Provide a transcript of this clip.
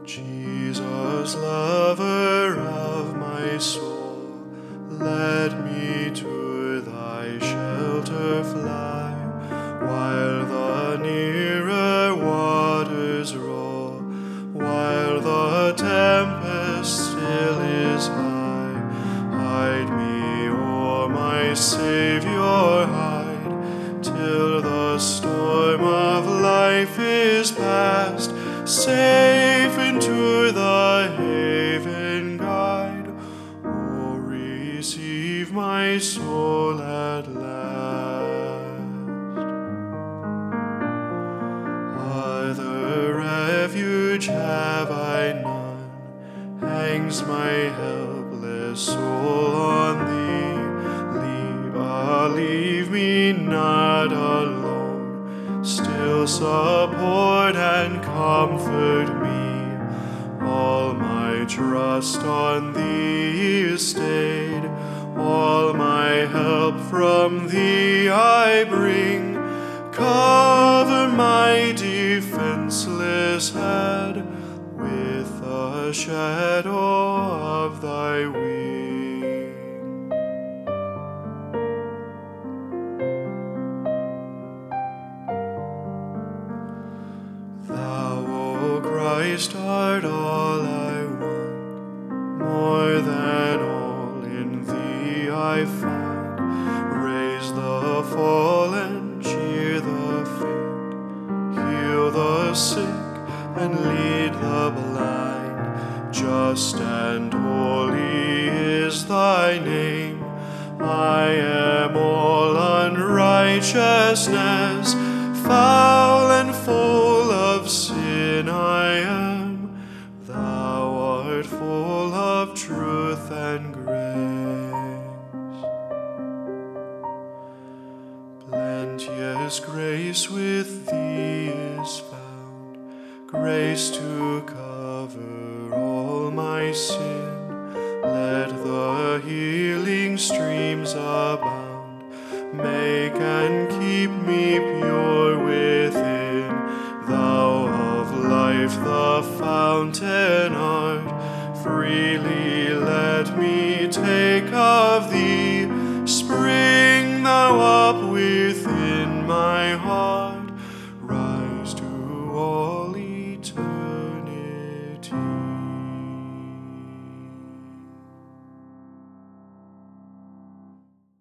Jesus, lover of my soul, let me to thy shelter fly, while the nearer waters roll, while the tempest still is high. Hide me, O my Saviour, hide, till the storm of life is past. Safe into the haven guide, O receive my soul at last. Other refuge have I none, hangs my helpless soul on thee. Leave me not alone, still support and comfort me. All my trust on thee is stayed, all my help from thee I bring. Cover my defenseless head with the shadow of thy wing. Thou, O Christ, art all I want, more than all in thee I find. Raise the fallen, cheer the faint, heal the sick, and lead the blind. Just and holy is thy name. I am all unrighteousness, foul and full of sin I am. Thou art full of truth and grace. Plenteous grace with thee is found, grace to cover all my sin. Let the healing streams abound, make and keep me pure within. Thou of life the fountain art, freely let me take of thee. Spring thou up within my heart,